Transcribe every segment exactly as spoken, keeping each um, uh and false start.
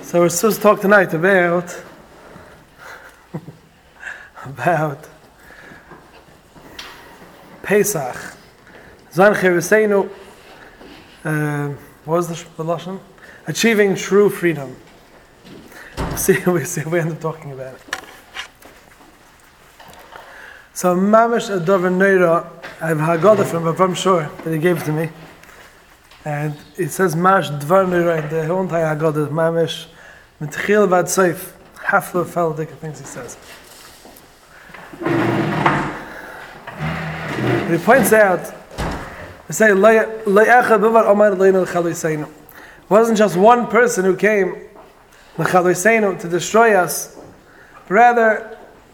So we're supposed to talk tonight about about Pesach. Zan Chereseinu. Uh, what was the lashon? Achieving true freedom. We'll see. We see. We end up talking about it. So Mamish Adover Neira, I have Haggadah from Avram Shor that he gave to me, and it says Mash Dvar Neira in the whole entire Haggadah. Mamish Mitchil Vad Seif Hafla Feldik. I think he says. He points out, he say it wasn't just one person who came to destroy us, but rather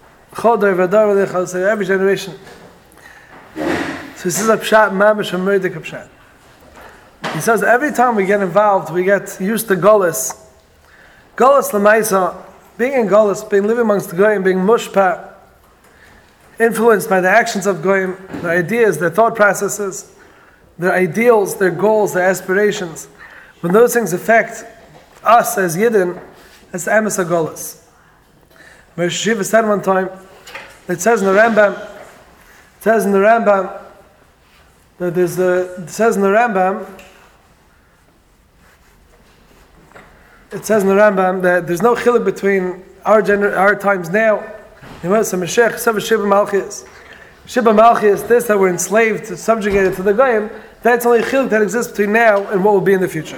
every generation. So this is a pshat mamish a murdik pshat. He says every time we get involved, we get used to golus. Golus l'maisa, being in golus, being living amongst the goyim, being mushpa, influenced by the actions of goyim, their ideas, their thought processes, their ideals, their goals, their aspirations. When those things affect us as Yidden, that's the emes golus. Rosh Hashiva said one time, it says in the Rambam, it says in the Rambam, that there's the, it says in the Rambam, it says in the Rambam that there's no chiluk between our gener- our times now. You know, so Mashiach said Shibba Malchus. Shibba Malchus, this that we're enslaved, subjugated to the Goyim, that's only chiluk that exists between now and what will be in the future.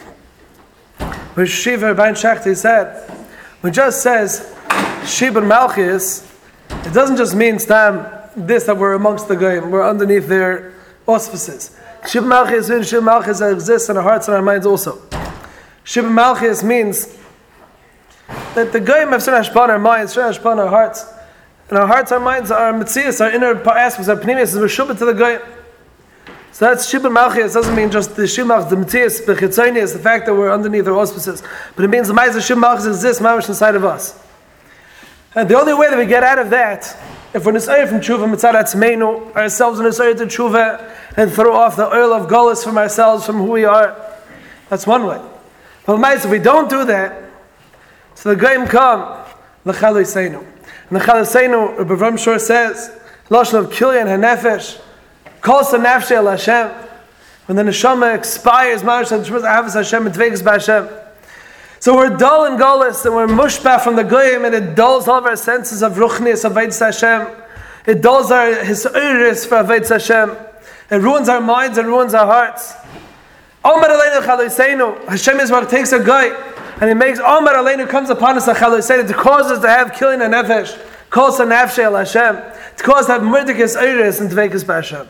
But Shiva Rabbein Shachti said, when it just says Shibba Malchus, it doesn't just mean stam this that we're amongst the Goyim, we're underneath their auspices. Shibba Malchus means Shibba Malchus that exists in our hearts and our minds also. Shibba Malchus means that the Goyim have certain hashpah on our minds, certain hashpah on our hearts. And our hearts, our minds, our metzias, our inner aspects, our pnimius, is meshubah to the Goyim. So that's Shibba Malchus. It doesn't mean just the Shibba, the metzias, the chitzonius, the fact that we're underneath their auspices. But it means the Ma'aseh Shibba Malchus exists, mamish inside of us. And the only way that we get out of that, if we're nisayir from tshuva, mitzad atzmeinu, ourselves are nisayir to tshuva, and throw off the oil of golus from ourselves, from who we are, that's one way. But if we don't do that, so the Goyim come, l'chalo yiseinu. And the l'chalo yiseinu, Rabbi Avram Shor says, lashon of kilyan hanefesh, calls the nafshe el Hashem. When the neshama expires, ma'ash ha'neshama ahavas Hashem, and dvegas b'Hashem. So we're dull in golus, and we're mushpah from the Goyim, and it dulls all of our senses of ruchnius, of avodas Hashem. It dulls our hisuris for avodas Hashem. It ruins our minds, and ruins our hearts. Omar aleinu l'chalo yiseinu. Hashem is what takes a guy, and he makes Omar aleinu comes upon us l'chalo yiseinu to cause us to have killing a nefesh, cause a nafshe el Hashem, to cause us to have murdikus eiris and dvekas b'Hashem.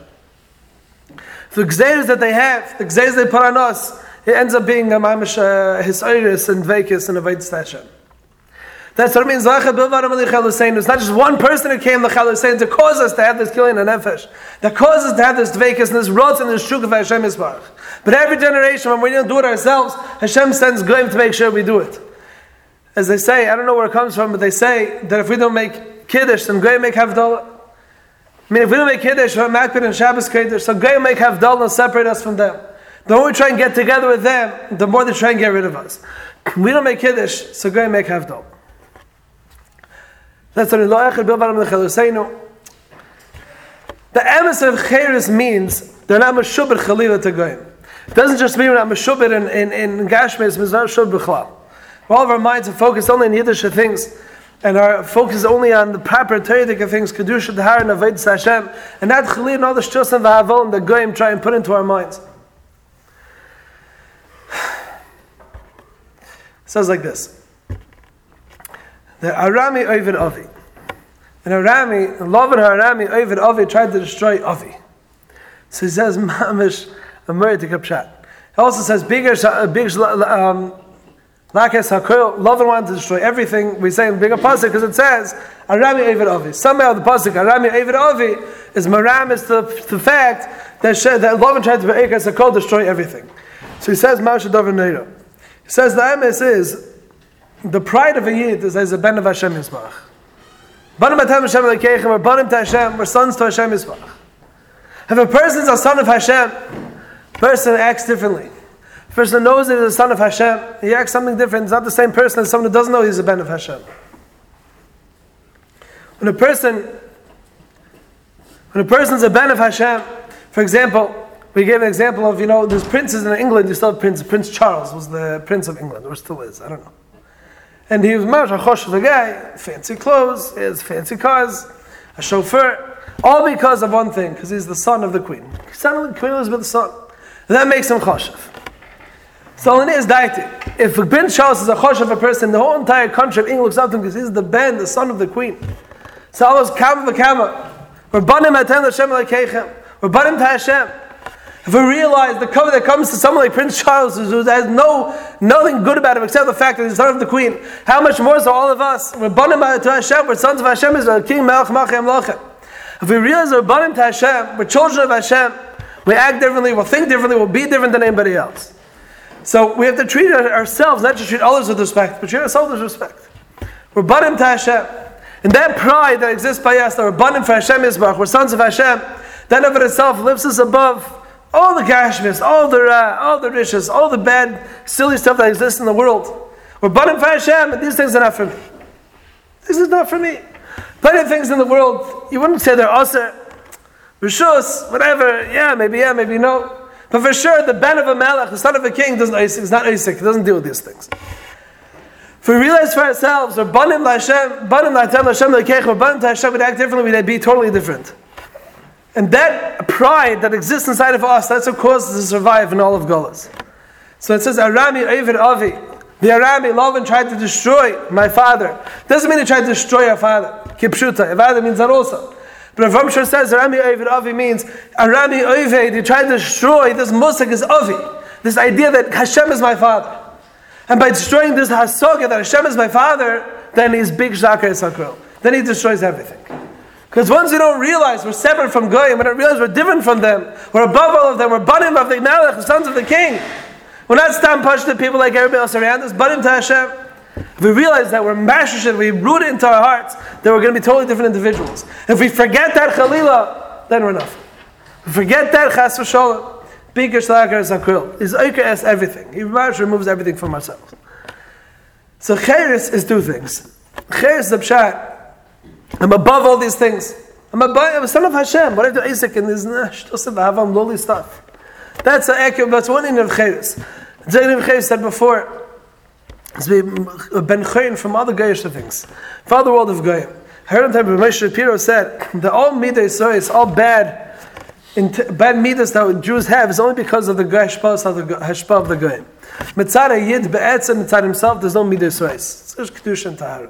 The gzeiros that they have, the gzeiros they put on us, it ends up being a mamish uh, his eiris and dvekas and avodas Hashem. That's what it means. It's not just one person who came l'chalo yiseinu to cause us to have this killing a nefesh, that causes us to have this dvekas and this rotz and this shuk of Hashem Yisbarach. But every generation, when we don't do it ourselves, Hashem sends Goyim to make sure we do it. As they say, I don't know where it comes from, but they say that if we don't make Kiddush, then Goyim make Havdalah. I mean, if we don't make Kiddush, we're Makbid and Shabbos Kiddush, so Goyim make Havdalah and separate us from them. The more we try and get together with them, the more they try and get rid of us. We don't make Kiddush, so Goyim make Havdalah. That's what the emes of Cheres means they're not meshubed chalila to Goyim. It doesn't just mean we're not meshubed in, in, in Gashmis, it's not meshubed b'chlal. All of our minds are focused only on Yiddish things, and our focus is only on the proper Torah things, Kedusha, Tahara, and Avodas Hashem, and not chalila and all the shtus and v'havolim that Goyim try and put into our minds. It says like this. The Arami Ovid Avi. And Arami, Lavan Arami Ovid Avi tried to destroy Avi. So he says, Mamish, a murder to Kapshat. He also says, bigger, big, um, Lakes HaKoil, Lavan wanted to destroy everything. We say in bigger pasuk because it says, Arami Ovid Avi. Somehow the pasuk, Arami Ovid Avi, is Maram, is the, the fact that, that Lavan tried to Lakes HaKoil destroy everything. So he says, Ma'aseh Dover Neira. He says, the emes is, the pride of a Yid is as a ben of Hashem Yisbarach. Banim atem Hashem lekeichem, or banim to Hashem, we're sons to Hashem Yisbarach. If a person is a son of Hashem, person acts differently. person knows that he's a son of Hashem, he acts something different. It's not the same person as someone who doesn't know he's a ben of Hashem. When a person, when a person's a ben of Hashem, for example, we gave an example of, you know, there's princes in England, you still have Prince, Prince Charles was the Prince of England, or still is, I don't know. And he was Marash HaChosh of a guy, fancy clothes, he has fancy cars, a chauffeur, all because of one thing, because he's the son of the Queen. Son of the Queen Elizabeth's son. And that makes him Choshev. So in his deity, if Prince Charles is a Choshev a person, the whole entire country of England looks up to him because he's the Ben, the son of the Queen. So almost Kama V'Kama, we're banim Atem L'Hashem L'Keichem, we're banim to Hashem. If we realize the cover that comes to someone like Prince Charles, who has no nothing good about him except the fact that he's the son of the Queen, how much more so all of us? We're banim to Hashem, we're sons of Hashem, we're King Melech Malchei Amlochem. If we realize we're banim to Hashem, we're children of Hashem, we act differently, we'll think differently, we'll be different than anybody else. So we have to treat ourselves, not just treat others with respect, but treat ourselves with respect. We're banim to Hashem. And that pride that exists by us, that we're banim for Hashem Yisbarach, we're sons of Hashem, that of itself lifts us above all the gashmis, all the uh, all the riches, all the bad, silly stuff that exists in the world. We're banim for Hashem, and these things are not for me. This is not for me. Plenty of things in the world, you wouldn't say they're aser, rishus, whatever, yeah, maybe yeah, maybe no. But for sure, the ben of a melech, the son of a king, doesn't is not Isaac, he doesn't deal with these things. If we realize for ourselves, we're banim l'Hashem, banim l'Atem l'Hashem l'Keich, we're banim to Hashem, we'd act differently, we'd be totally different. And that pride that exists inside of us, that's what causes us to survive in all of Golas. So it says, Arami Ovid Avi. The Arami, Lavan tried to destroy my father. Doesn't mean he tried to destroy our father. Kipshuta. Evada means that also. But Rav Ramshar says, Arami Ovid Avi means, Arami Ovid, he tried to destroy this musik is Avi. This idea that Hashem is my father. And by destroying this hasoga that Hashem is my father, then he's big Zakar Esakro. Then he destroys everything. Because once we don't realize we're separate from Goyim, we don't realize we're different from them, we're above all of them, we're banim of the Melech, the sons of the King. We're not stam pashta people like everybody else around us, banim to Hashem. If we realize that we're mashushin, we root it into our hearts, then we're going to be totally different individuals. If we forget that Chalila, then we're nothing. If we forget that Chas v'Sholem, Bikar Shlakar Zakril, is Oker es everything. He removes everything from ourselves. So Cheres is two things. Cheres is the pshat. I'm above all these things. I'm above, I'm a son of Hashem. What I do Isaac and this Havam lowly stuff. That's a that's one in of Cheres. Zayin of Cheres said before, it's Ben Chayin from other Goyish things. For the world of Goyim. I heard him time Moshe Shapiro said that all midas, it's all bad, in t- bad midas that Jews have is only because of the hashpah of the hashpah of the Goyim. Mitzad Yid be'etzem mitzad himself, there's no midas race. It's just kedusha and tahara.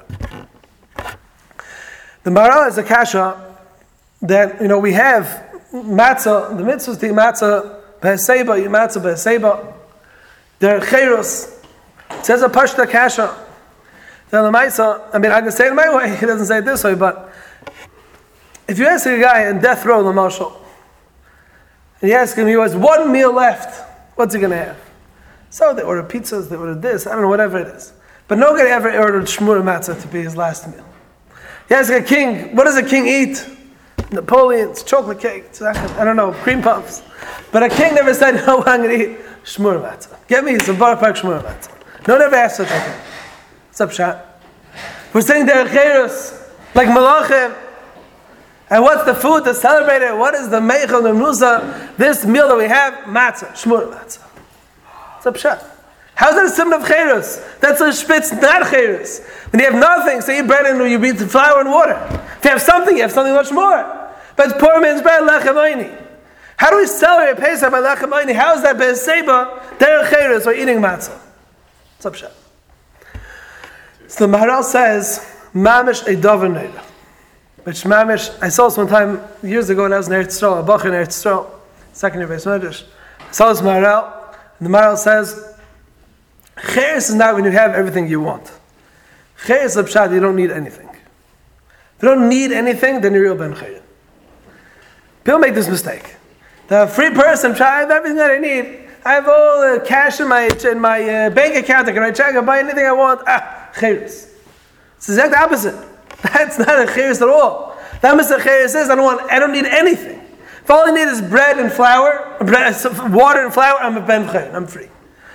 The Maharal is a kasha that, you know, we have matzah, the mitzvahs to matzah, b'haseba, matzah b'haseba, they're cheiros. It says a pashta kasha. The Lamaisa, I mean, I can say it my way, he doesn't say it this way, but if you ask a guy in death row, Lamashal, and you ask him, he has one meal left, what's he going to have? So they order pizzas, they order this, I don't know, whatever it is. But nobody ever ordered shmura matzah to be his last meal. You ask a king, what does a king eat? Napoleon's, chocolate cake, I don't know, cream puffs. But a king never said, no, I'm going to eat shmura matzah. Get me some bar park shmura matzah. No one ever asked such a thing. What's up, Shat? We're saying they're cheiros, like malachim. And what's the food to celebrate it? What is the meichel, the musa? This meal that we have, matzah, shmura matzah. What's up, Shat? How is that a symbol of cheiros? That's a spitz, not cheiros. When you have nothing, so you eat bread and you eat flour and water. If you have something, you have something much more. But it's poor man's bread, lechem oini. How do we celebrate Pesach by lechem oini? How is that be'eseba, they're cheiros, we're eating matzah? What's up, Shat? So the Maharal says, Mamish a dover neira. Which Mamish, I saw this one time years ago when I was in Eretz Yisrael, a Bach in Eretz Yisrael, second year base Medrash. I saw this Maharal, and the Maharal says, Cheres is not when you have everything you want. Cheres is pshat, you don't need anything. If you don't need anything, then you're real ben chayim. People make this mistake. The free person, I have everything that I need. I have all the cash in my in my uh, bank account. I can write check. I can buy anything I want. Ah, chayris. It's the exact opposite. That's not a chayris at all. That means the chayris is I don't want. I don't need anything. If all I need is bread and flour, bread, water and flour, I'm a ben chayim. I'm free.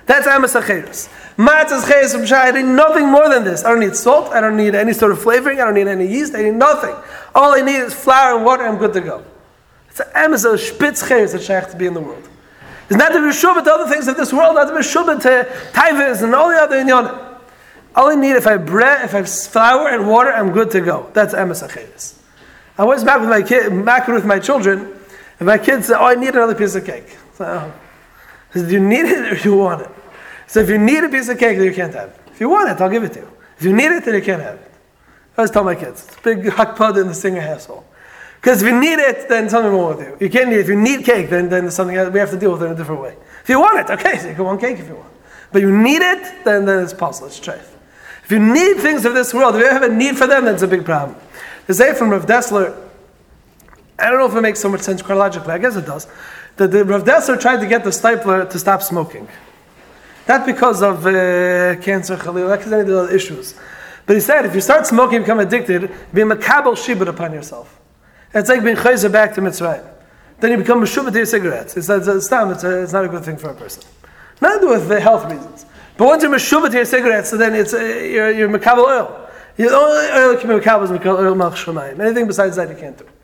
That's Emes HaCheres. Matzah's Cheres from Shai, I need nothing more than this. I don't need salt, I don't need any sort of flavoring, I don't need any yeast, I need nothing. All I need is flour and water, I'm good to go. It's an Emes of Spitz Cheres that Shaykh to be in the world. It's not to be Meshubah to other things of this world, not to be Meshubah to Taivas and all the other Inyanim. All I need, if I have bread, if I have flour and water, I'm good to go. That's Emes HaCheres. I was back with my kid, back with my children, and my kids said, "Oh, I need another piece of cake." So, oh. I said, "Do you need it or do you want it?" So if you need a piece of cake, then you can't have it. If you want it, I'll give it to you. If you need it, then you can't have it. I always tell my kids, it's a big hakpad in the Singer household. Because if you need it, then something wrong with you. You can't need it. If you need cake, then, then there's something we have to deal with it in a different way. If you want it, okay, so you can want cake if you want. But you need it, then, then it's possible, it's treif. If you need things of this world, if you have a need for them, then it's a big problem. The say from Rav Dessler, I don't know if it makes so much sense chronologically, I guess it does, that the Rav Dessler tried to get the Stipler to stop smoking. Not because of uh, cancer, Khalil, not because of any of the other issues. But he said, if you start smoking and become addicted, be a makabel shibud upon yourself. It's like being chayzer back to Mitzrayim. Then you become meshubah to your cigarettes. It's, it's, it's, it's, a, it's not a good thing for a person. Not to do with the health reasons. But once you're meshubah to your cigarettes, so then it's, uh, you're, you're makabel oil. The only oil can be makabel is makabel oil malch shemayim. Anything besides that you can't do.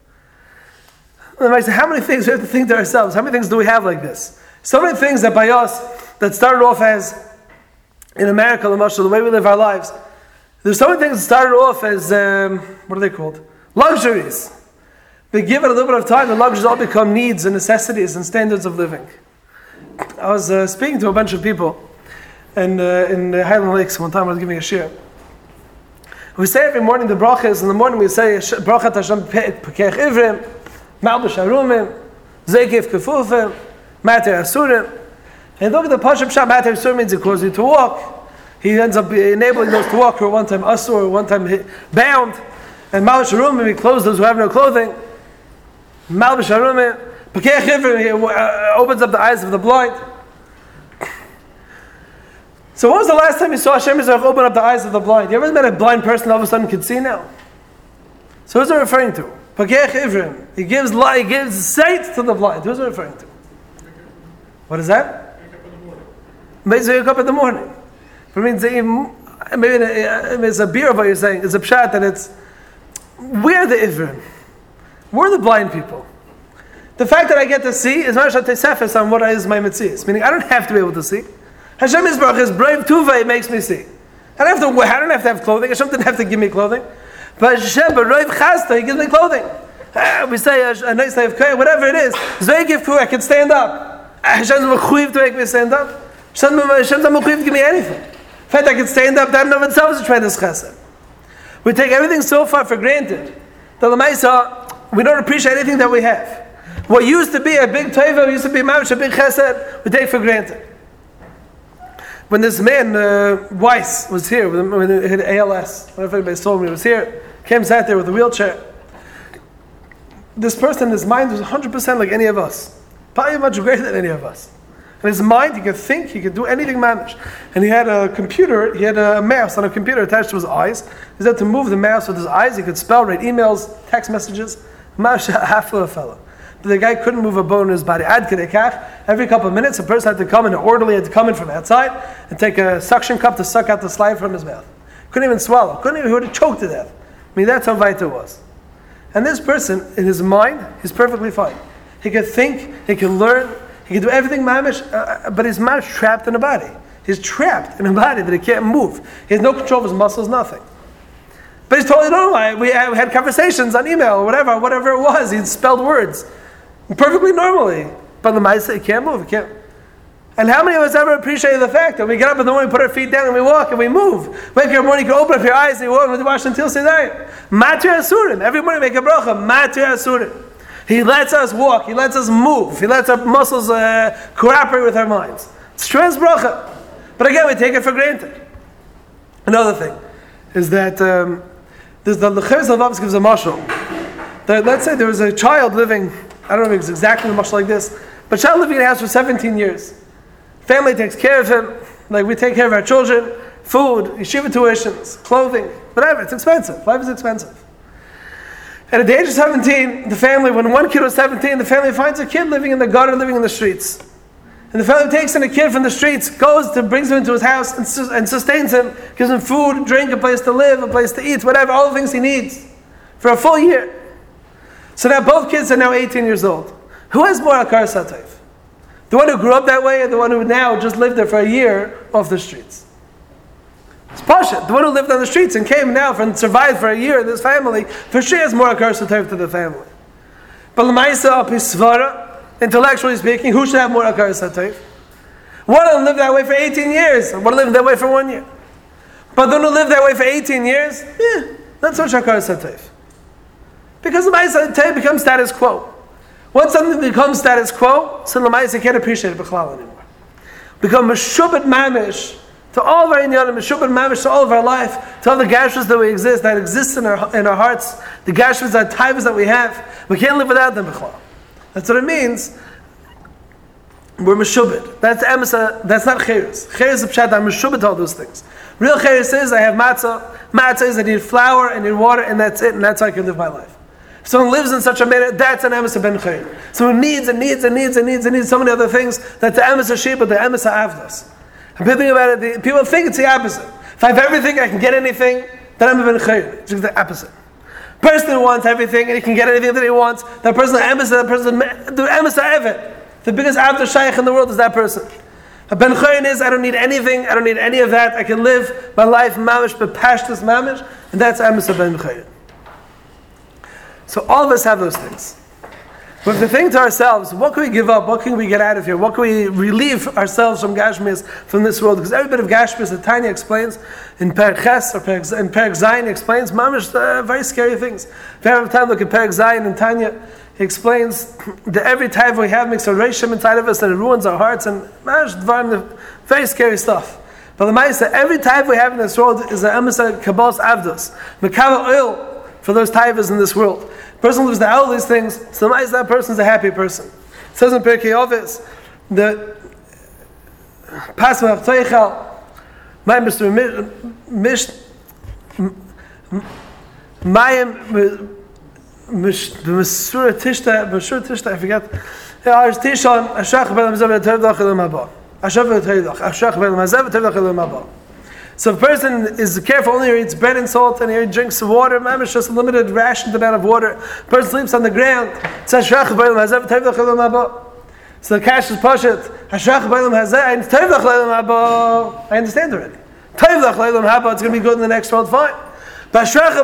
And I say, how many things we have to think to ourselves? How many things do we have like this? So many things that by us, that started off as, in America, the way we live our lives, there's so many things that started off as, um, what are they called? Luxuries. But give it a little bit of time, the luxuries all become needs and necessities and standards of living. I was uh, speaking to a bunch of people and, uh, in the Highland Lakes one time. I was giving a shir. We say every morning the brachas. In the morning we say, Brachat Hashem Pekech Ivrim, Malbish Harumim, Zekif Kefufim, Mater Asurim. And look at the Pashup Shah, Mater Asurim means he causes you to walk. He ends up enabling those to walk who are one time Asur, one time bound. And Malbish Harumim, he clothes those who have no clothing. Malbish Harumim, Pekech Ivrim, he opens up the eyes of the blind. So when was the last time you saw Hashem Yisrael open up the eyes of the blind? You ever met a blind person all of a sudden can see now? So who's it referring to? Pekech Ivrim. He gives light, he gives sight to the blind. Who's it referring to? What is that? Wake up in the morning. For me, maybe it's a beer of what you're saying. It's a pshat and it's, we're the Ivrim. We're the blind people. The fact that I get to see is Mashat Tesefes on what is my mitzvahs. Meaning I don't have to be able to see. Hashem Yisbarach is brave tuva, it makes me see. I don't have to I don't have to have clothing. Hashem didn't have to give me clothing. But Hashem, but Rav Chasta, he gives me clothing. Uh, we say a, a nice day of kaya, whatever it is. Zoy give I can stand up. Hashem's mechuyev to make me stand up. Hashem's not mechuyev to give me anything. In fact, I can stand up, that in of itself is a tremendous chesed. We take everything so far for granted. The Lamaisa, we don't appreciate anything that we have. What used to be a big teva, used to be a mamish, a big chesed, we take for granted. When this man, uh, Weiss, was here, when he had A L S, I don't know if anybody saw him, he was here, came, sat there with a wheelchair. This person, his mind was one hundred percent like any of us. Probably much greater than any of us. And his mind, he could think, he could do anything managed. And he had a computer, he had a mouse on a computer attached to his eyes. He said to move the mouse with his eyes, he could spell, write emails, text messages. Masha, half of a fellow. But the guy couldn't move a bone in his body. Ad kedekach, every couple of minutes, a person had to come in, an orderly had to come in from outside and take a suction cup to suck out the slime from his mouth. Couldn't even swallow. Couldn't even, he would have choked to death. I mean, that's how vital it was. And this person, in his mind, he's perfectly fine. He could think, he could learn, he could do everything mamish, uh, but his mind is trapped in a body. He's trapped in a body that he can't move. He has no control of his muscles, nothing. But he's totally normal. We had conversations on email or whatever, whatever it was. He spelled words perfectly normally. But the Maisa, he can't move, he can't. And how many of us ever appreciate the fact that we get up in the morning, put our feet down, and we walk and we move? Wake up in the morning, you can open up your eyes and you walk with the wash until Sedai. Matir Asurim. Every morning make a bracha. Matir Asurim. He lets us walk, he lets us move, he lets our muscles uh, cooperate with our minds. It's tremendous bracha. But again, we take it for granted. Another thing is that um, there's the Lecheres Lavavs gives a mashal. That, let's say there was a child living, I don't know if it's exactly a mashal like this, but a child living in a house for seventeen years. Family takes care of him, like we take care of our children, food, yeshiva tuitions, clothing, whatever, it's expensive. Life is expensive. And at the age of seventeen, the family, when one kid was seventeen, the family finds a kid living in the gutter, living in the streets. And the fellow takes in a kid from the streets, goes to, brings him into his house and, sus- and sustains him, gives him food, drink, a place to live, a place to eat, whatever, all the things he needs for a full year. So now both kids are now eighteen years old. Who has more akar satayv? The one who grew up that way or the one who now just lived there for a year off the streets? It's Pasha. The one who lived on the streets and came now and survived for a year in this family, for sure has more akar satayv to the family. But l'maisa up his svara, intellectually speaking, who should have more akar satayv? One of them lived that way for eighteen years, and one lived that way for one year. But the one who lived that way for eighteen years, yeah, not so much akar satayv. Because the Ma'aseh becomes status quo. Once something becomes status quo, so the Ma'aseh can't appreciate it b'chlal anymore. Become meshubet mamish to all of our inyanim, meshubet mamish to all of our life, to all the gashmas that we exist, that exist in our in our hearts, the gashmas, the taivas that we have. We can't live without them b'chlal. That's what it means. We're meshubet. That's emesa. That's not cheres. Cheres is pshat. I'm meshubet to all those things. Real cheres is I have matzah. Matzah is I need flour, I need water, and that's it. And that's how I can live my life. If someone lives in such a manner, that's an emes ben chayr. Someone needs and needs and needs and needs and needs so many other things. That's the emes sheep, but the emes avdos. And people think about it. The, people think it's the opposite. If I have everything, I can get anything. Then I'm ben chayr. It's the opposite. Person who wants everything and he can get anything that he wants. That person, the emes, that person, the emes evet. The biggest avdos shaykh in the world is that person. A ben chayr is I don't need anything. I don't need any of that. I can live my life mamish bepashtus mamish, and that's emes ben chayr. So all of us have those things. But if we think to ourselves, what can we give up? What can we get out of here? What can we relieve ourselves from Gashmis, from this world? Because every bit of Gashmis that Tanya explains, in Perek Ches, or Perek, in Perek Zayin, explains mamish uh, very scary things. If you have time, look at Perek Zayin and Tanya, he explains that every time we have makes a reshim inside of us and it ruins our hearts, and mamish dvarim, very scary stuff. But the Ma'aseh, every time we have in this world is the emesa kabbalas avdos, mekava oil for those taivas in this world. The person who lives out all these things, so that person is a happy person. It says in Pirkei Avos that Pasmach Teichel, my Mister Mish, Mayim, Meshura Tishta, Meshura Tishta, I forget. There's Tishon, Ashach Belam Zav Tevdach Elam Haba. Ashach Tevdach, Ashach Belam Zav Tevdach Elam Haba. So if a person is careful, only eats bread and salt, and he drinks water, it's just a limited rationed amount of water. The person sleeps on the ground. So the cash is pashat. I understand already. It's going to be good in the next world, fine. But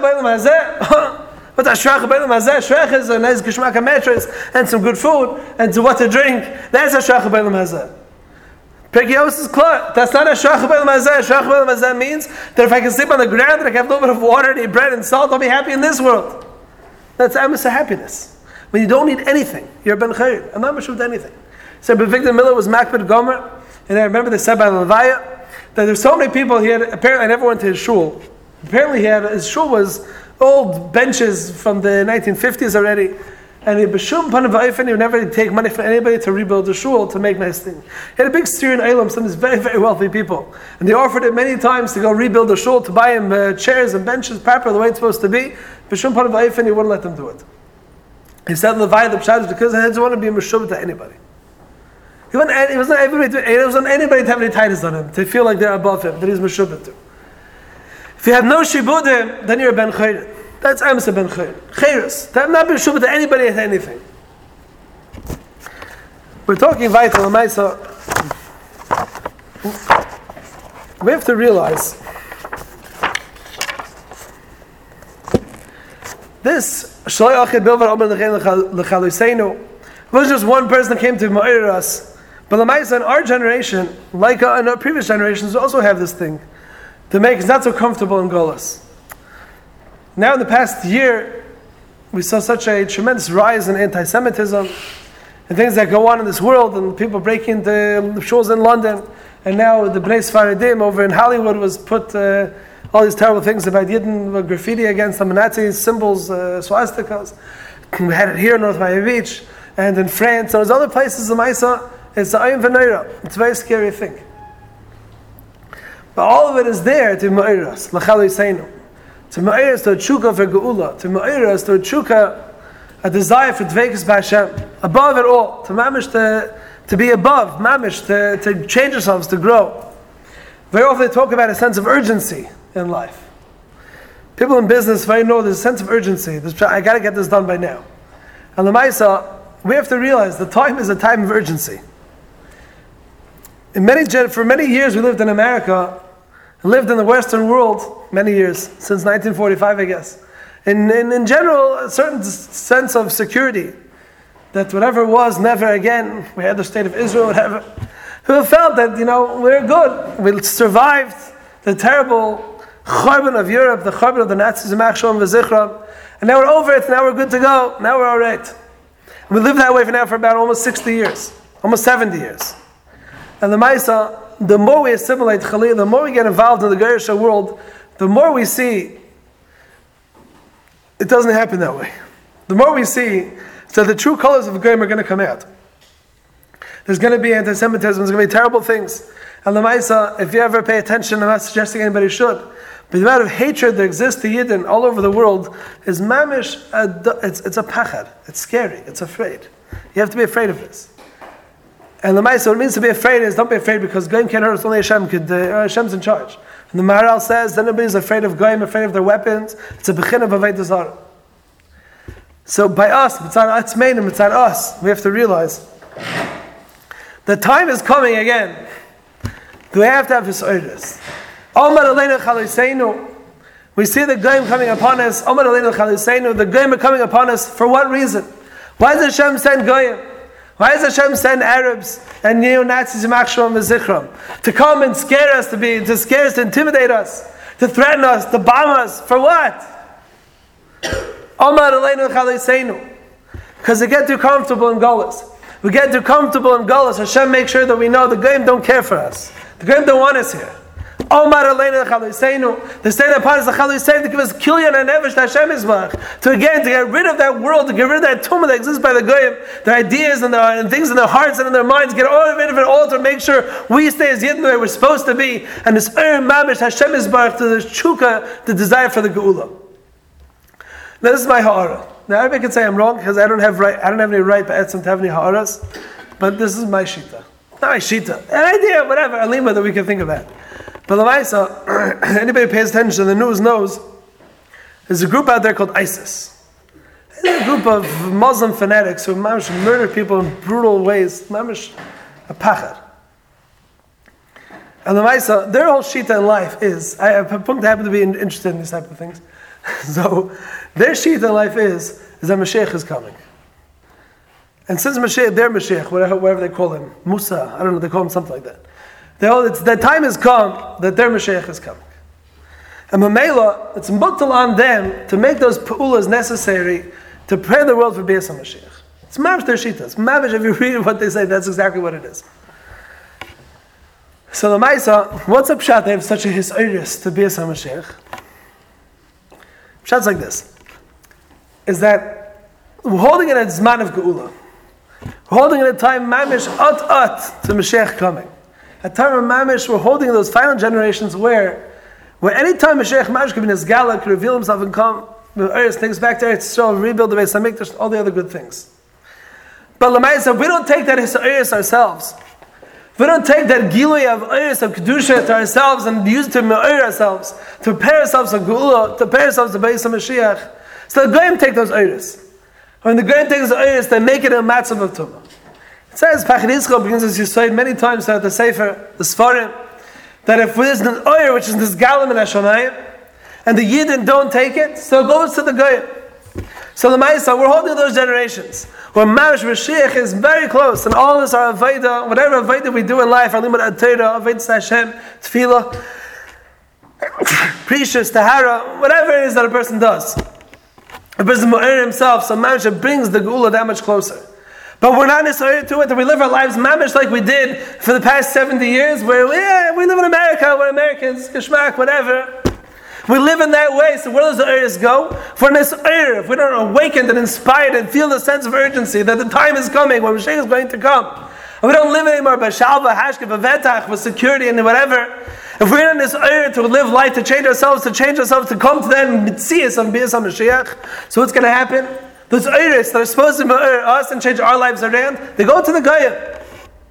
But Ashrach Beilam Hazeh, Ashrach is a nice Geshmak mattress and some good food and to what to drink. That's Ashrach Beilam Hazeh. Pirkei Avos is clear. That's not Ashrach Beilam Hazeh. Ashrach Beilam Hazeh means that if I can sleep on the ground and I can have a little bit of water and eat bread and salt, I'll be happy in this world. That's Amos of happiness. When you don't need anything, you're Ben Chayr. I'm not much with anything. So Victor Miller was Makbid Gomer, and I remember they said by Levaya that there's so many people he had. Apparently, I never went to his shul. Apparently, he had his shul was old benches from the nineteen fifties already, and he b'shum panavayfen. He would never take money from anybody to rebuild the shul to make nice things. He had a big Syrian Elam, some of these very very wealthy people, and they offered him many times to go rebuild the shul, to buy him uh, chairs and benches proper the way it's supposed to be. B'shum panavayfen, he wouldn't let them do it. He said Levaya the pshat because he didn't want to be meshubah to anybody. He wasn't, he wasn't everybody. To, it wasn't anybody to have any titles on him to feel like they're above him, that he's meshubah to. If you have no shibudim, then you're a ben chayr. That's Amsa ben chayr. Chayrus. To have not been shubah to anybody at anything. We're talking vital Lamaisa. We have to realize this Shalai Achid Bilvar Omer L'Chaloseinu wasn't just one person that came to ma'ir us. But Lamaisa in our generation, like in our previous generations, also have this thing to make us not so comfortable in Golas. Now in the past year, we saw such a tremendous rise in anti-Semitism and things that go on in this world, and people breaking into shuls in London, and now the Bnei Sfaradim over in Hollywood was put uh, all these terrible things about Yidden, graffiti against the Nazi symbols, uh, swastikas. We had it here in North Miami Beach, and in France, and there's other places in Maisa. It's the Ayin V'Neira. It's a very scary thing. But all of it is there to ma'ir us, l'chalo yiseinu. To ma'ir us to a tshuka for geula. To ma'ir us to a tshuka, a desire for dveikus b'Hashem. Above it all, to mamish to, to be above, mamish, to, to change ourselves, to grow. Very often they talk about a sense of urgency in life. People in business very know there's a sense of urgency. There's, I got to get this done by now. And the Maisa, we have to realize the time is a time of urgency. In many, for many years we lived in America, lived in the Western world, many years, since nineteen forty-five I guess. In, in, in general, a certain sense of security, that whatever was, never again. We had the state of Israel, whatever. Who felt that, you know, we're good. We survived the terrible churban of Europe, the churban of the Nazis, and now we're over it, now we're good to go, now we're all right. We lived that way for now for about almost sixty years, almost seventy years. And the Maisa, the more we assimilate Chalil, the more we get involved in the Gerisha world, the more we see it doesn't happen that way. The more we see that the true colors of the Goyim are going to come out. There's going to be anti-Semitism, there's going to be terrible things. And the Maisa, if you ever pay attention, I'm not suggesting anybody should, but the amount of hatred that exists to Yidden all over the world is mamish, uh, it's, it's a pachad, it's scary, it's afraid. You have to be afraid of this. And the Maisa, what it means to be afraid is, don't be afraid because Goyim can't hurt us, only Hashem could, uh, Hashem's in charge. And the Maharal says, then nobody's afraid of Goyim, afraid of their weapons, it's a bechin of Avodah Zarah. So by us, it's on it's made and it's on us, we have to realize the time is coming again. Do we have to have Yisraelis? Omar Aleinu Chaliseinu. We see the Goyim coming upon us. Omar Aleinu Chaliseinu. The Goyim are coming upon us for what reason? Why does Hashem send Goyim? Why does Hashem send Arabs and neo-Nazis and Zichram to come and scare us, to be to scare us, to intimidate us, to threaten us, to bomb us? For what? Omar Aleinu Chaliseinu. Because they get too comfortable in Golas. We get too comfortable in Golas. Hashem makes sure that we know the Goyim don't care for us. The Goyim don't want us here. Omar Aleinu Chaliseinu. They say upon us the Chaliseinu to give us Kilyan and Nevesh to Hashem Yismach. To again, to get rid of that world, to get rid of that tumah that exists by the Goyim, their ideas and, their, and things in their hearts and in their minds, get all rid of it all to make sure we stay as Yidden the way we're supposed to be. And this Ur Mamish Hashem Yismach to the Shuka, the desire for the Geula. Now this is my ha'ara. Now everybody can say I'm wrong because I don't have right. I don't have any right to have any ha'aras, but this is my shita. Not my shita. An idea, whatever, a lima that we can think about. But the Maisa, anybody who pays attention to the news knows, there's a group out there called ISIS. It's a group of Muslim fanatics who mamish murder people in brutal ways. Mamish a pachad. And the Maisa, their whole shita in life is, I happen to happen to be interested in these type of things. So their shita in life is, is that Mashiach is coming. And since Mashiach, their Mashiach, whatever, whatever they call him, Musa, I don't know, they call him something like that. They all, it's, the time has come that their Mashiach is coming. And Mamela, it's mutal on them to make those pu'ulas necessary to prepare the world for Beis HaMashiach. It's mavish their shita. It's mavish if you read what they say, that's exactly what it is. So the Maisa, what's up pshat? They have such a hisairis to Beis HaMashiach. Pshat's like this, is that we're holding it at Zman of Geula. We're holding it at time mamish at at to Mashiach coming. At time of mamish, we're holding those final generations where, where any time Mashiach mamish could be Nizgala, could reveal himself and come, Eretz takes back to Eretz Yisrael, rebuild the Beis HaMikdash, all the other good things. But Lamaisa, we don't take that Eretz ourselves. We don't take that Gilui of Eretz, of Kedusha to ourselves and use it to me'or ourselves, to prepare ourselves for Geula, to prepare ourselves to Beis HaMashiach. So the Goyim take those Eretz. When the Goyim takes the Eretz, they make it a matzav of Tumah. It says, Pachad Yisrael brings us Yisrael many times throughout the Sefer, the Sfarim, that if there's an oyer, which is this galim in Hashanayim, and the Yidden don't take it, so it goes to the Goyim. So the Ma'isa, we're holding those generations, where Mamash Mashiach is very close, and all of us are Avaida, whatever Avaida we do in life, our Limud Atayra, Avaida Hashem, Tefillah, Precious, Tahara, whatever it is that a person does. A person Mu'er himself, so Mamash brings the Geula that much closer. But we're not necessarily to it, that we live our lives mamish like we did for the past seventy years, where we, yeah, we live in America, we're Americans, Kishmak, whatever. We live in that way, so where does the Eretz go? For this Eretz, if we don't awaken and inspired and feel the sense of urgency that the time is coming, when Mashiach is going to come, and we don't live anymore by shalva, hashka, b'vetach, with security and whatever, if we're in this Eretz to live life, to change ourselves, to change ourselves, to come to that mitzias of Beis HaMashiach, so what's going to happen? Those Eretz that are supposed to me'or us and change our lives around, they go to the Goyim.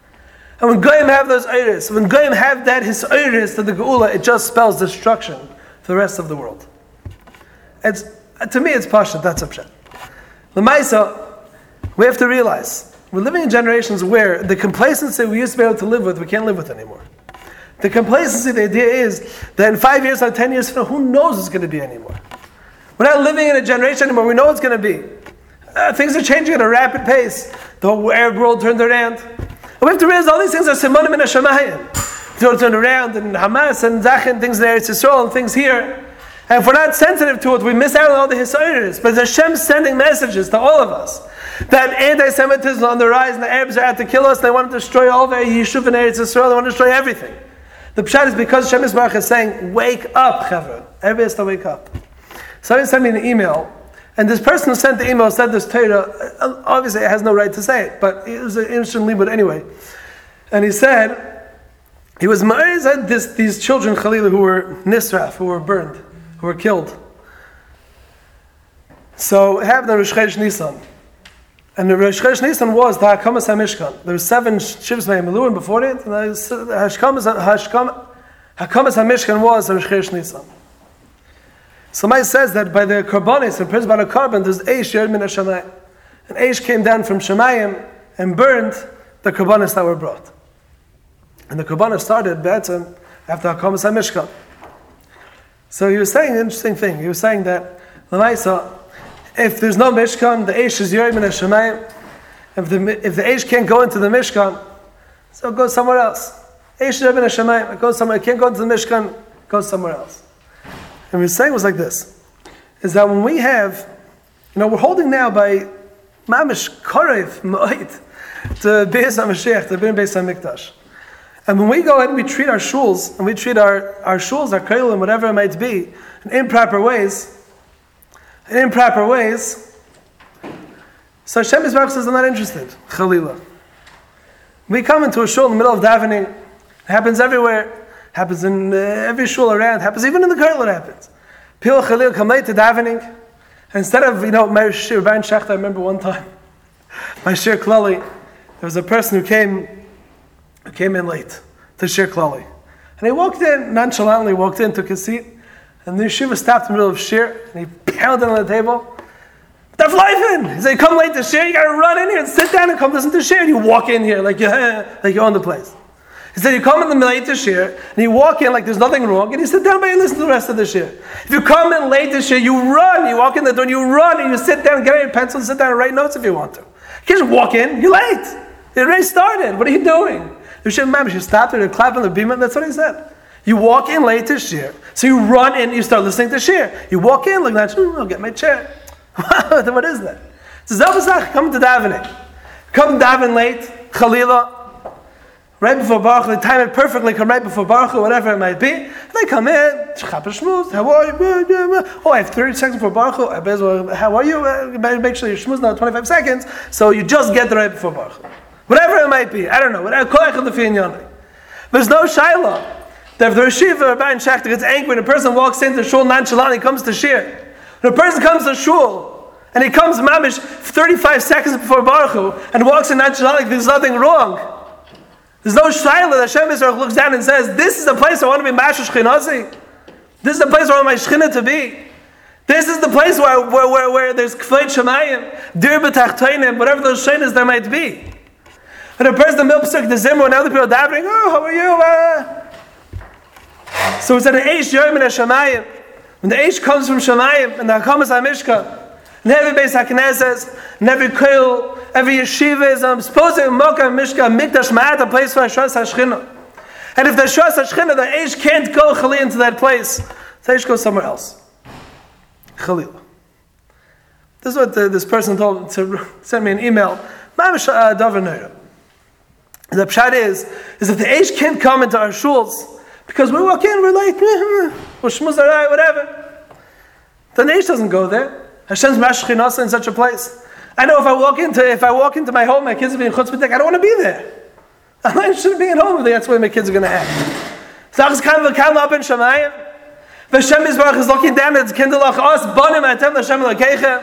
And when Goyim have those Eiris, when Goyim have that his Eiris to the Geula, it just spells destruction for the rest of the world. It's, to me, it's Pasha, that's a pshat. L'maisa, we have to realize, we're living in generations where the complacency we used to be able to live with, we can't live with anymore. The complacency, the idea is that in five years or ten years from now, who knows what's going to be anymore? We're not living in a generation anymore, we know what's going to be. Uh, things are changing at a rapid pace. The whole Arab world turned around. And we have to realize all these things are simonim in Hashemayim. They turned around, and Hamas and Zachin, things in Eretz Yisrael, and things here. And if we're not sensitive to it, we miss out on all the Hisoiris. But Hashem sending messages to all of us that anti-Semitism is on the rise, and the Arabs are out to kill us, and they want to destroy all the Yishuv in Eretz Yisrael, they want to destroy everything. The pshat is because Hashem Yisbarach is saying, wake up, Chavra. Everybody has to wake up. Somebody sent me an email, and this person who sent the email said this Torah, obviously it has no right to say it, but it was an interesting limud anyway. And he said, he was married at this, these children, Khalil, who were nisraf, who were burned, who were killed. So it happened on Rosh Chodesh Nisan. And the Rosh Chodesh Nisan was the Hakamas HaMishkan. There were seven Shivs Me'emiluim before it, and the Hakamas HaMishkan was the Rosh Chodesh Nisan. Somebody says that by the Karbonis, and Prince by the carbon, there's Eish Yered Min HaShamayim. And Eish came down from Shemayim and burned the Karbonis that were brought. And the Karbonis started Be'etzim after Hakamas HaMishkan. So he was saying an interesting thing. He was saying that, L'maisa, if there's no Mishkan, the Eish is Yered Min HaShamayim. If the, if the Eish can't go into the Mishkan, so it goes somewhere else. Eish is Yered Min HaShamayim. It goes somewhere. It can't go into the Mishkan, it goes somewhere else. And what he's saying was like this, is that when we have, you know, we're holding now by Mamish Korev Ma'it to Beis HaMashiach, to Beis HaMikdash. And when we go ahead and we treat our shuls, and we treat our, our shuls, our kolim, whatever it might be, in improper ways, in improper ways, so Hashem Yisbarach says, I'm not interested, Chalila. We come into a shul in the middle of davening, it happens everywhere, happens in uh, every shul around, happens even in the koil, it happens. People Chalil come late to davening, and instead of, you know, my shir, Baron Shecht, I remember one time, my shir klali, there was a person who came, who came in late to shir klali. And he walked in, nonchalantly walked in, took his seat, and the yeshiva stopped in the middle of shir, and he pounded on the table. Daf Leifen! He said, come late to shir, you gotta run in here and sit down and come listen to shir, and you walk in here like, you're, like you own the place. He said, you come in the late to shir, and you walk in like there's nothing wrong, and you sit down and you listen to the rest of the shir. If you come in late to shir, you run, you walk in the door, and you run, and you sit down, get out your pencil, and sit down and write notes if you want to. You can't just walk in, you're late. It already started, what are you doing? You should remember, you stop there and clap on the beam, that's what he said. You walk in late to shir, so you run in, you start listening to shir. You walk in like that, I'll get my chair. What is that? It's a Zelbazach, come to davening. Come daven late, Chalila, right before Baruch, they time it perfectly, come right before Baruch, whatever it might be. And they come in, how are you? Oh, I have thirty seconds before Baruch. How are you? Make sure your shmuz now twenty-five seconds, so you just get there right before Baruch. Whatever it might be, I don't know. There's no shayla that if the Rishiva or Baron Shechter gets angry and a person walks into shul nonchalant, he comes to shir. When a person comes to shul, and he comes mamish thirty-five seconds before Baruch and walks in nonchalant, there's nothing wrong. There's no shayla that Hashem Yisrael looks down and says, this is the place I want to be Mashiach Shchinazi. This is the place where I want my Shechina to be. This is the place where, where, where, where there's K'vayt Shemayim, Dir B'Tachtainim, whatever those Shechinas there might be. And a person in the middle of the Zimmer and other people davening, oh, how are you? Uh? So it's at an Eish Yered Min HaShamayim. When the Eish comes from Shemayim, and the Hakamas HaMishkan, and every Beis HaKnesses, and every Koil, every yeshiva is um, supposed to be Mokam Mishka Mikdash Ma'at, a place for Hashras HaShechina. And if the Hashras HaShechina, the Eish can't go Chalil into that place, the Eish goes somewhere else. Chalil. This is what the, this person told to send me an email. Mamish uh, Davar Neira. The pshat is, is that the Eish can't come into our shuls because we walk in, we're like, or shmuz arai, whatever. The Eish doesn't go there. Hashem's Mashiach Nasa in such a place. I know if I walk into if I walk into my home, my kids are being chutz b'tek, I don't want to be there. I'm not interested in being at home. That's where my kids are going to act. Zach's kind of come up in Shemayim. Hashem Yisbarach is looking down at Kinderlach us banim atem Hashem Elokeichem,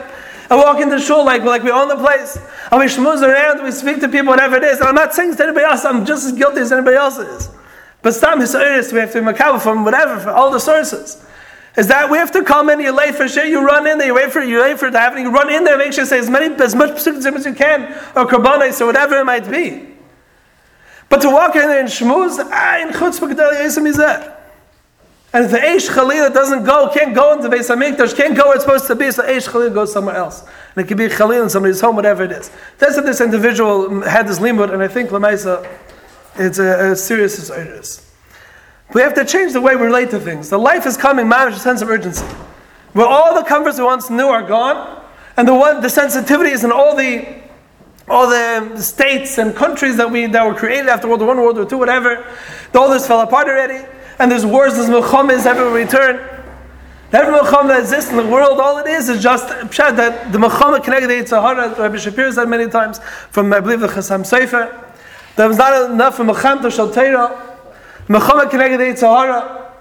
I walk into shul like, like we own the place. And we schmooze around, we speak to people, whatever it is. And I'm not saying to anybody else, I'm just as guilty as anybody else is. But Stam Hisa'iris, we have to be makabel from whatever, from all the sources. Is that we have to come in, you're late for shit, you run in there, you wait for you wait for it to happen, you run in there, make sure you say as many as much psukim as you can, or korbanos, or whatever it might be. But to walk in there and shmooze, ah, in chutzpah gedol yisem izeh. And if the Eish Chalila doesn't go, can't go into Beis HaMikdash, can't go where it's supposed to be, so Eish Chalila goes somewhere else. And it could be Chalil in somebody's home, whatever it is. That's what this individual had this limud, and I think Lamaisa, it's a, a serious disorder. We have to change the way we relate to things. The life is coming, man, with a sense of urgency. Where all the comforts we once knew are gone, and the one, the sensitivities and all the all the states and countries that we that were created after World War One, World War Two, whatever, all this fell apart already. And there's wars, there's milchamas everywhere we turn. Every milchama that exists in the world, all it is is just pshat that the milchama connected to Yetzer Hara. Rabbi Shapiro said many times from, I believe, the Chassam Sofer. There was not enough for milchama to Shal Torah. Milchama connected to Yetzer Hara.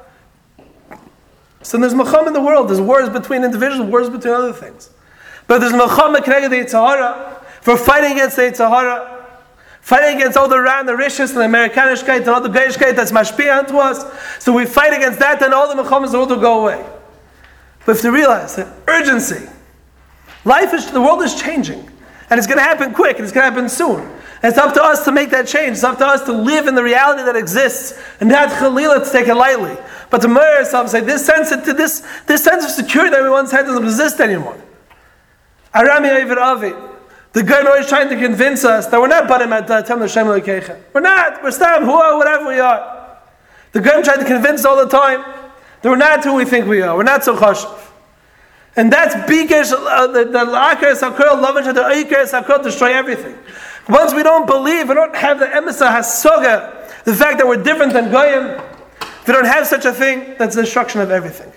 So there's milchama in the world. There's wars between individuals, wars between other things. But there's milchama connected to Yetzer Hara for fighting against the Yetzer Hara. Fighting against all the Ran, the Rishis, and the Amerikanishkeit, and all the Geishkeit that's mashpia onto us. So we fight against that, and all the Mechamas will go away. We have to realize that urgency. Life is, the world is changing. And it's going to happen quick, and it's going to happen soon. And it's up to us to make that change. It's up to us to live in the reality that exists, and not Chalila to take it lightly. But to mirror ourselves, say, this sense, of, this, this sense of security that we once had doesn't exist anymore. Arami Eivid Avi. The Gurn always trying to convince us that we're not Barim at Tem L'Shem L'Keichem. We're not. We're Stam, who are, whatever we are. The Gurn tried to convince us all the time that we're not who we think we are. We're not so chashuv. And that's Bikesh, uh, the L'Akar Sakral, love each other, Aikar Sakral, destroy everything. Once we don't believe, we don't have the Emesa Hasoga, the fact that we're different than Goyim, if we don't have such a thing, that's the destruction of everything.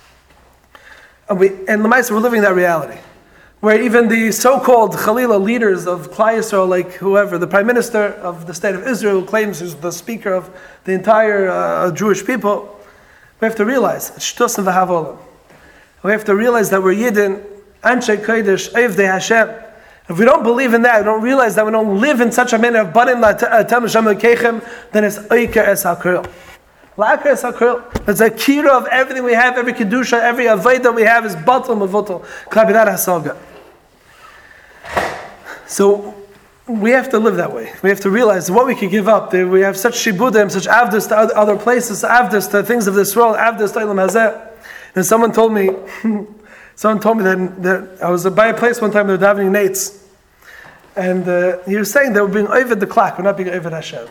And we, and L'Maisa, we're living that reality. Where even the so-called Chalila leaders of Klal Yisrael, like whoever, the Prime Minister of the State of Israel, who claims he's the speaker of the entire uh, Jewish people, we have to realize, it's shtus and v'hav olam. We have to realize that we're Yidden, Anshe Kodesh, Evdei Hashem. If we don't believe in that, we don't realize that we don't live in such a manner of Banim Tem L'Shem L'Keichem, then it's Oiker Es HaKril. L'Aker Es HaKril. It's a kira of everything we have, every Kedusha, every Avodah that we have is Batal Mevutal. Klabidat HaSalga. So we have to live that way. We have to realize what we can give up. We have such shibudim, such avdus to other places, avdus to things of this world, avdus to Ilam Hazeh. And someone told me, someone told me that, that I was by a place one time, they were davening nates. And uh, he was saying they were being over the clock, we're not being over Hashem.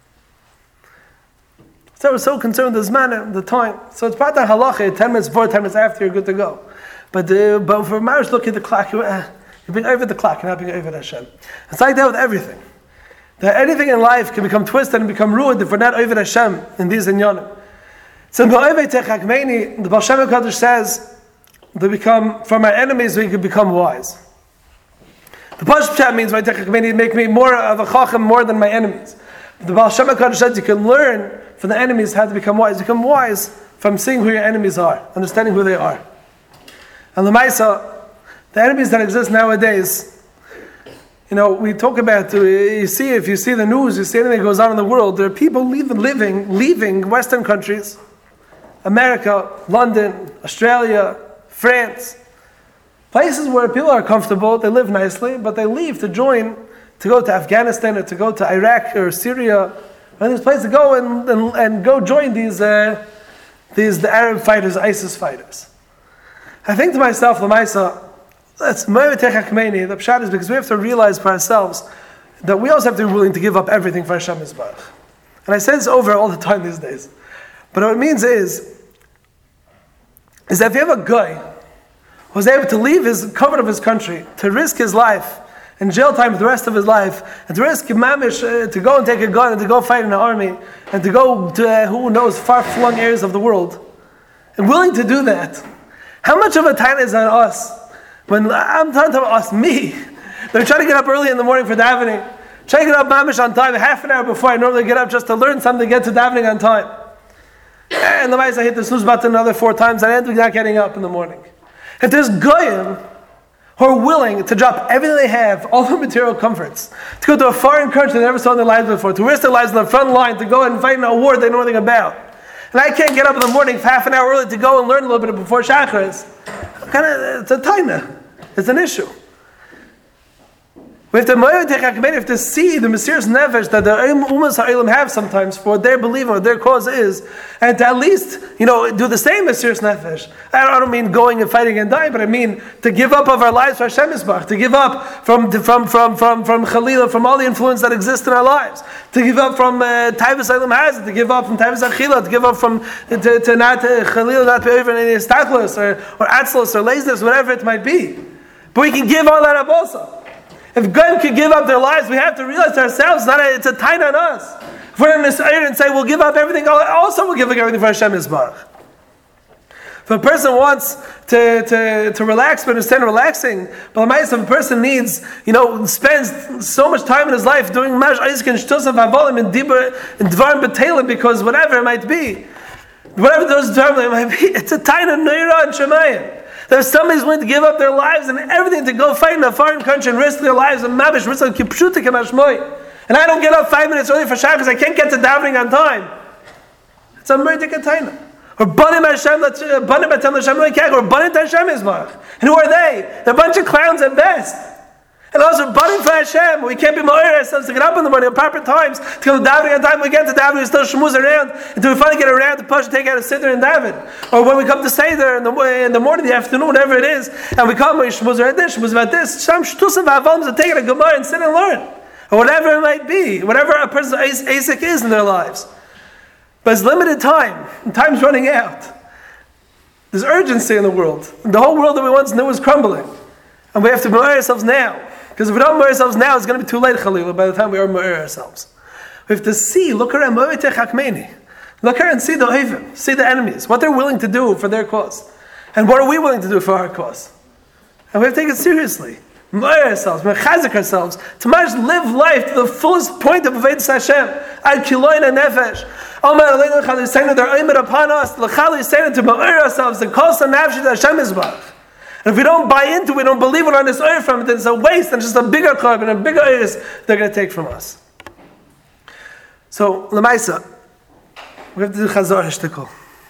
So I was so concerned with this man at the time. So it's part of halacha, ten minutes before, ten minutes after, you're good to go. But uh, but for marriage, look at the clock, you're, uh, you're being over the clock, you're not being over Hashem. It's like that with everything. That anything in life can become twisted and become ruined if we're not over Hashem in these inyanim. So the Baal Shem HaKadosh says, they become, from our enemies we can become wise. The Pashut Pshat means, make me more of a chacham more than my enemies. The Baal Shem HaKadosh says you can learn from the enemies how to become wise. You become wise from seeing who your enemies are, understanding who they are. And the Maisa, the enemies that exist nowadays, you know, we talk about, you see, if you see the news, you see anything that goes on in the world, there are people leaving, living, leaving Western countries, America, London, Australia, France, places where people are comfortable, they live nicely, but they leave to join, to go to Afghanistan or to go to Iraq or Syria, or these places to go and, and, and go join these, uh, these the Arab fighters, ISIS fighters. I think to myself, Lamaisa, that's Mo'evetech HaKmeini, the pshat is because we have to realize for ourselves that we also have to be willing to give up everything for Hashem Yisbarach. And I say this over all the time these days. But what it means is, is that if you have a guy who's able to leave his comfort of his country, to risk his life in jail time for the rest of his life, and to risk mamish, uh, to go and take a gun and to go fight in the army, and to go to uh, who knows far-flung areas of the world, and willing to do that, how much of a time is on us? When I'm talking about us, me, they're trying to get up early in the morning for davening, trying to get up mamish on time, half an hour before I normally get up just to learn something to get to davening on time. And the I hit the snooze button another four times, and I end up not getting up in the morning. If there's goyim who are willing to drop everything they have, all the material comforts, to go to a foreign country they never saw in their lives before, to risk their lives on the front line, to go and fight in a war they know nothing about. And I can't get up in the morning half an hour early to go and learn a little bit before Shacharis. Kind of, it's a taina. It's an issue. We have to, we have to see the mysterious nefesh that the Umas HaOlam have sometimes for what their believing, what their cause is, and to at least, you know, do the same mysterious nefesh. I don't, I don't mean going and fighting and dying, but I mean to give up of our lives for Hashem Yisbach, to give up from from from from from Chalila, from all the influence that exists in our lives, to give up from uh, Taivas HaOlam Hazard, to give up from Taivas Achila, to give up from to, to not uh, Chalila, not be over in any stachlos or or atzlos or laziness, whatever it might be. But we can give all that up also. If Goyim could give up their lives, we have to realize to ourselves, not a, it's a taina on us. If we're in this ayah and say, we'll give up everything, also we'll give up everything for Hashem Yisbarach. If a person wants to, to, to relax, but understand relaxing, but if a person needs, you know, spends so much time in his life doing Mash Isaac and Shtusav Havolim and Dibur and Dvarim B'Teilim, because whatever it might be, whatever those Dvarim might be, it's a taina Neira and Shemayim. There's somebody who's willing to give up their lives and everything to go fight in a foreign country and risk their lives and mabish, risk like kipshuta kemashmoy. And I don't get up five minutes early for Shach because I can't get to davening on time. It's a murdik atayna. Or banim Hashem, banim batem Hashem loikag, or banim Hashem Yisbarach. And who are they? They're a bunch of clowns at best. And also, banim for Hashem. We can't be ma'ir ourselves to get up in the morning at proper times to go to davening on time. We get to davening, we still shmooze around until we finally get around to push and take out a siddur and daven. Or when we come to Seder in the, in the morning, the afternoon, whatever it is, and we come, we shmooze around this, shmooze about this, some shtusav ha'avam to take out a gemara and sit and learn. Or whatever it might be, whatever a person's asik is in their lives. But it's limited time, and time's running out. There's urgency in the world. The whole world that we once knew is crumbling. And we have to ma'ir ourselves now. Because if we don't ma'ir ourselves now, it's going to be too late, Chalila, by the time we are ma'ir ourselves. We have to see, look around, look around and see the oivim, see the enemies, what they're willing to do for their cause. And what are we willing to do for our cause? And we have to take it seriously. Ma'ir ourselves, mechazik ourselves, to manage live life to the fullest point of Avodas Hashem. Ad kiloin and nefesh. Omar Aleinu Chal Yisayna, they're oimid upon us, l'chal Yisayna, to ma'ir ourselves, to call some nafshi to Hashem Yisbarach. And if we don't buy into it, we don't believe it on this earth from it, then it's a waste, and just a bigger carbon, a bigger earth they're going to take from us. So, Lamaisa, we have to do Chazar Hishtikol.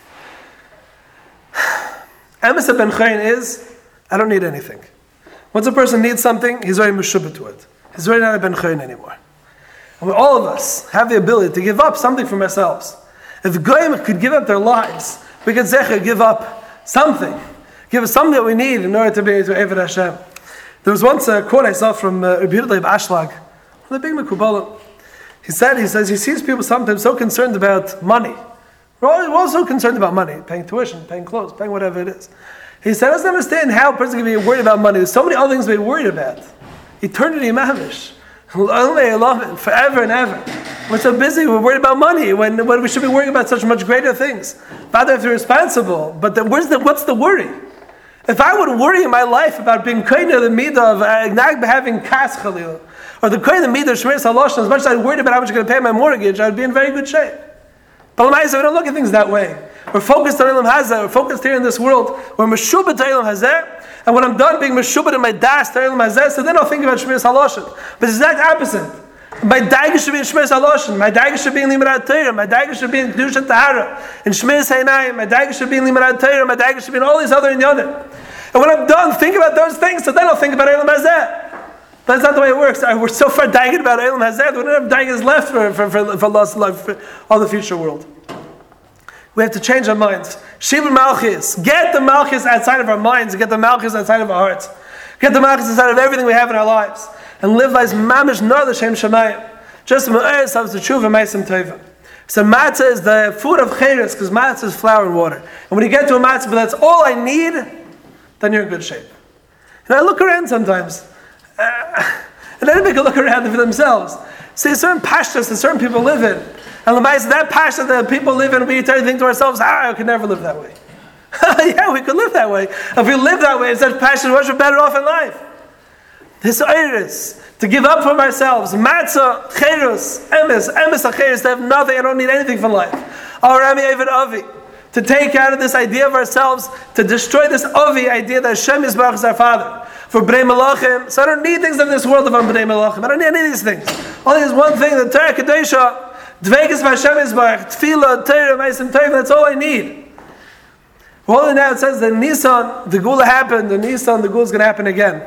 Emes ben Chayin is, I don't need anything. Once a person needs something, he's already meshubah to it. He's already not a ben Chayin anymore. And we, all of us have the ability to give up something from ourselves. If Goyim could give up their lives, we could zecher give up something. Give us something that we need in order to be able to Eved Hashem. There was once a quote I saw from uh, Rabbi Yehuda Ashlag, the big Mekubalim. He said, he says, he sees people sometimes so concerned about money. We're all, we're all so concerned about money, paying tuition, paying clothes, paying whatever it is. He said, I doesn't understand how a person can be worried about money. There's so many other things to be worried about. Eternity, mamish. Only I love it, forever and ever. We're so busy, we're worried about money, when, when we should be worrying about such much greater things. Father, if you're responsible, but the, where's the, what's the worry? If I would worry in my life about being koine the midah of uh, having kas chalil, or the koine the midah of shmiras haloshin, as much as I worried about how much I'm going to pay my mortgage, I would be in very good shape. But l'maisa, we don't look at things that way. We're focused on Elam Hazeh. We're focused here in this world. We're meshubah to Elam Hazeh, and when I'm done being meshubah in my das to Elam Hazeh, so then I'll think about shmiras haloshin. But it's the exact opposite. My daiga should be in Shmiras Haloshin. My daiga should be in Limanat Torah. My daiga should be in Kedusha Tahara. In Shmiras Hainayim. My daiga should be in Limanat Torah. My daiga should be in all these other inyanim. And when I'm done, think about those things, so then I'll think about Elam Hazeh. But that's not the way it works. We're so far daiged about Elam Hazeh, we don't have daigas left for, for, for, for lost life, for all the future world. We have to change our minds. Shibur Malchus. Get the Malchus outside of our minds. Get the Malchus outside of our hearts. Get the Malchus outside of everything we have in our lives. And live as mamish nor the shem shemayim. Just ma'ir ourselves to tshuva meisim tovim. So matzah is the food of chayres, because matzah is flour and water. And when you get to a matzah, but that's all I need, then you're in good shape. And I look around sometimes, uh, and anybody can look around for themselves. See certain pashtas that certain people live in. And l'mayis, that pashta that people live in, we think to ourselves, ah, I could never live that way. Yeah, we could live that way. If we live that way, in such passion, we're better off in life. This iris to give up from ourselves, matzah, cherus, emes, emes acheres, to have nothing. I don't need anything from life. Arami Eved Avi, to take out of this idea of ourselves, to destroy this Avi idea that Hashem Yisbarach is our Father. For B'nai Malachim, so I don't need things of this world if I'm B'nai Malachim. I don't need any of these things. Only there's one thing, the Torah Kedosha, Dveikis Hashem Yisbarach, Tefillah, Torah, Meisim, Torah, that's all I need. Well, now it says that Nisan, the Gula happened, the Nisan, the Gula is going to happen again.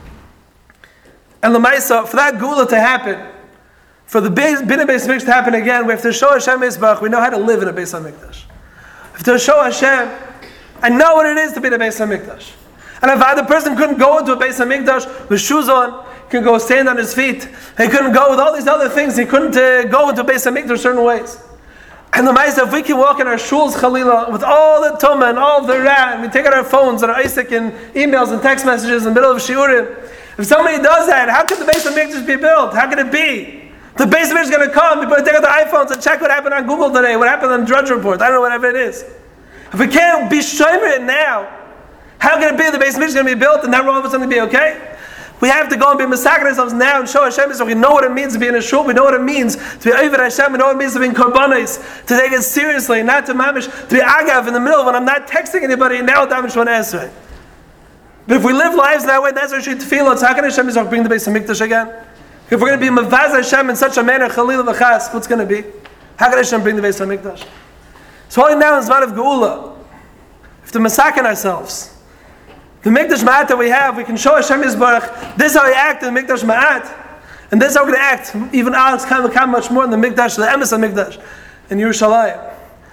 And the Maisa, for that Gula to happen, for the Bina Beis Hamikdash to happen again, we have to show Hashem Yisbarach, we know how to live in a Beis Hamikdash. We have to show Hashem, I know what it is to be in a Beis Hamikdash. And if either person couldn't go into a Beis Hamikdash with shoes on, he could go stand on his feet, he couldn't go with all these other things, he couldn't uh, go into a Beis Hamikdash certain ways. And the Maisa, if we can walk in our shuls, Chalila, with all the Tumah and all the Ra, and we take out our phones and our Isaac and emails and text messages in the middle of Shiurim, if somebody does that, how could the Beis Hamikdash be built? How could it be? The Beis Hamikdash is going to come, people take out their iPhones and check what happened on Google today, what happened on Drudge Report, I don't know, whatever it is. If we can't be shomer it now, how can it be the Beis Hamikdash is going to be built and not all of it's going to be okay? We have to go and be massacring ourselves now and show Hashem so we know what it means to be in a shul, we know what it means to be Oived Hashem, we know what it means to be in Korbanos, to take it seriously, not to mamish, to be agav in the middle when I'm not texting anybody and now damage one esrei. But if we live lives that way, that's our shit tefillah. So how can Hashem bring the Beis Hamikdash again? If we're going to be mavaz Hashem in such a manner, Chalil v'chas, what's going to be? How can Hashem bring the Beis Hamikdash? So holding now is Zman of Geula. We have to massacre ourselves. The Mikdash Ma'at that we have, we can show Hashem Yisbarach, this is how we act in the Mikdash Ma'at, and this is how we're going to act. Even Alex can become much more in the Mikdash, the Emes HaMikdash, in Yerushalayim.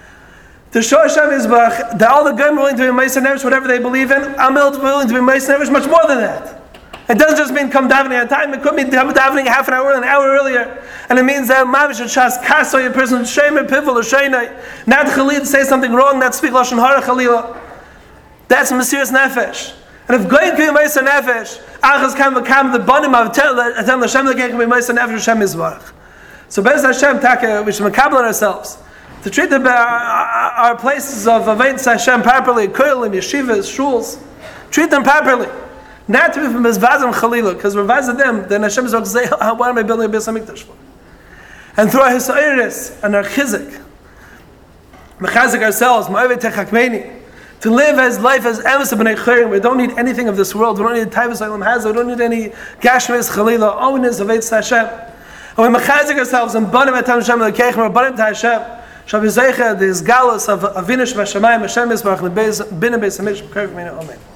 To show Hashem Yisbarach that all the Goyim are willing to be Meiser Nefesh, whatever they believe in, I'm willing to be Meiser Nefesh, much more than that. It doesn't just mean come davening on time, it could mean come davening half an hour, an hour earlier. And it means that Mavish and Shas Kaso, your person, Shemer, Pivel, or Sheinai, not Chalil, say something wrong, not speak Lashon Hara Chalila. That's Mesiras Nefesh. And if Goyim can be Meiser Nefesh, Achaz can become the Bonim of Tel Hashem that can be Meiser Nefesh Hashem Yisbarach. So Bez Hashem Taka, we should makabel on ourselves to treat the, our, our places of Aved Hashem properly, Koilim, Yeshivas, Shuls, treat them properly. Not to be from Mizvazim Chalila, because we're vazing them, then Hashem Yisbarach say, why am I building a Beis Hamikdash for? And through our Hisa'iris and our Chizik, Mechazik ourselves, Ma'aved Techakmeni, to live as life as Emes B'nai Chayrim. We don't need anything of this world. We don't need Taivas Olam Hazah. We don't need any Gashmis Chalila. All we need is Aved Hashem. And we mechazik ourselves and Banim Etam Hashem L'keichem or Banim Ta Hashem. Shav Yizaycha, the Izgalus of Avinish Vashamayim Hashem Yisbarach B'nai Beis Hamikdash. Amen.